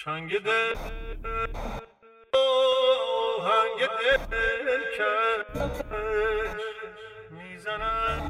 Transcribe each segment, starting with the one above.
چنگ دل آهنگ دل کش میزنم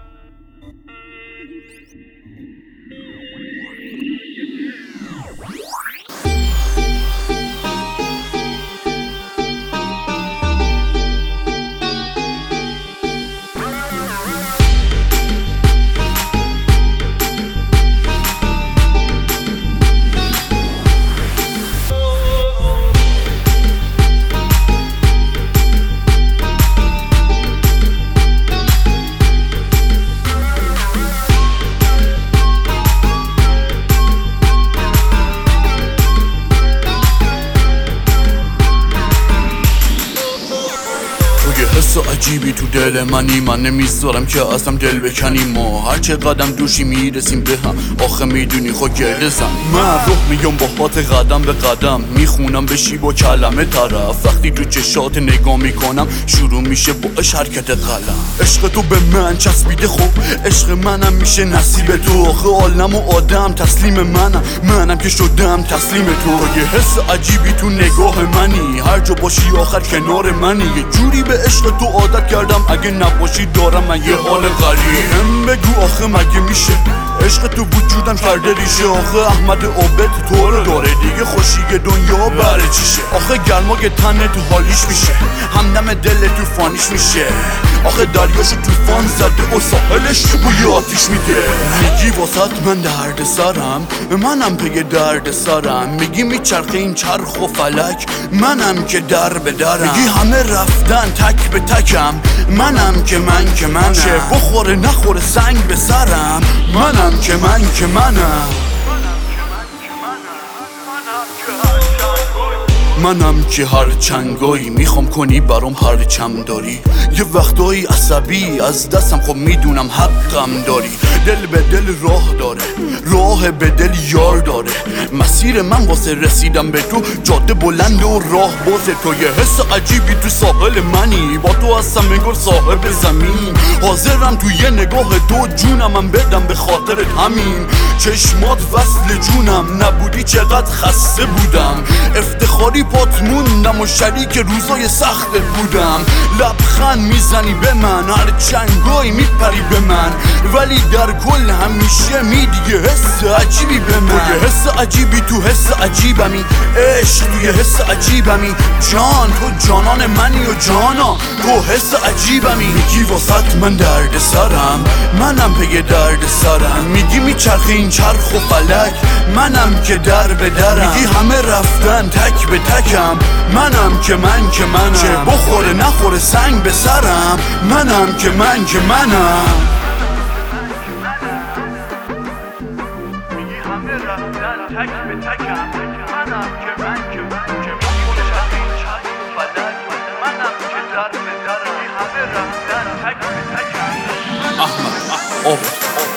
حس عجیبی تو دل منی، من نمیذارم که اصلا دل بکنیم. ما هر چه قدم دوشی میرسیم به هم، آخه میدونی خود گرده زن. من روح میگم با هات قدم به قدم، میخونم بشی با کلمه طرف. وقتی تو چشات نگاه میکنم شروع میشه با حرکت قلم. عشق تو به من چسبیده، خوب عشق منم میشه نصیب تو. آخه عالم و آدم تسلیم منم که شدم تسلیم تو. یه حس عجیبی تو نگاه منی، هر جا باشی آخر کنار منی. یه جوری به عشق تو عادت کردم، اگه نباشی دارم من یه حال غریب. هم بگو آخه مگه میشه عشق تو وجودم کرده ریشه. آخه احمد عابد تو رو داره دیگه، خوشی دنیا بره چیشه. آخه گرمای تن تو حالیش میشه، همدم دل تو فانیش میشه. آخه دریاشو طوفان زده و ساحلش بوی آتیش میده. میگی واسط من درد سرم، منم پی درد سرم. میگی میچرخه این چرخ و فلک، منم که در به درم. میگی همه رفتن تک به تکم، منم که منم. چه بخوره نخوره سنگ به سرم، منم که منم. منم که هر چنگایی میخوام کنی برام هر چم داری. یه وقتایی عصبی از دستم، خب میدونم حقم داری. دل به دل راه داره، راه به دل یار داره. مسیر من واسه رسیدم به تو جاده بلند و راه بازه. تو یه حس عجیبی تو ساحل منی، با تو هستم انگار صاحب زمین. حاضرم تو یه نگاه تو جونم بدم به خاطرت همین. چشمات وصل جونم، نبودی چقدر خسته بودم. افتخاری پات موندم و شریک روزای سخت بودم. لبخند میزنی به من، هر چنگایی میپری به من، ولی در کل همیشه میدی یه حس عجیبی به من. تو یه حس عجیبی تو حس عجیبمی، عشق تو یه حس عجیبمی. جان تو جانان منی و جانا تو حس عجیبمی. میگی واسط من درد سرم، منم پی درد سرم. میگی میچرخه این چرخ و فلک، منم که در به درم. میگی همه رفتن تک به تکم، منم که منم. چه بخوره نخوره سنگ به سرم، منم که منم. میگی همه رفتن تک به تکم، منم که میخونه شخصی چرخ و فلک، منم که در به در. همه رفتن تک به تکم. احمد عابد.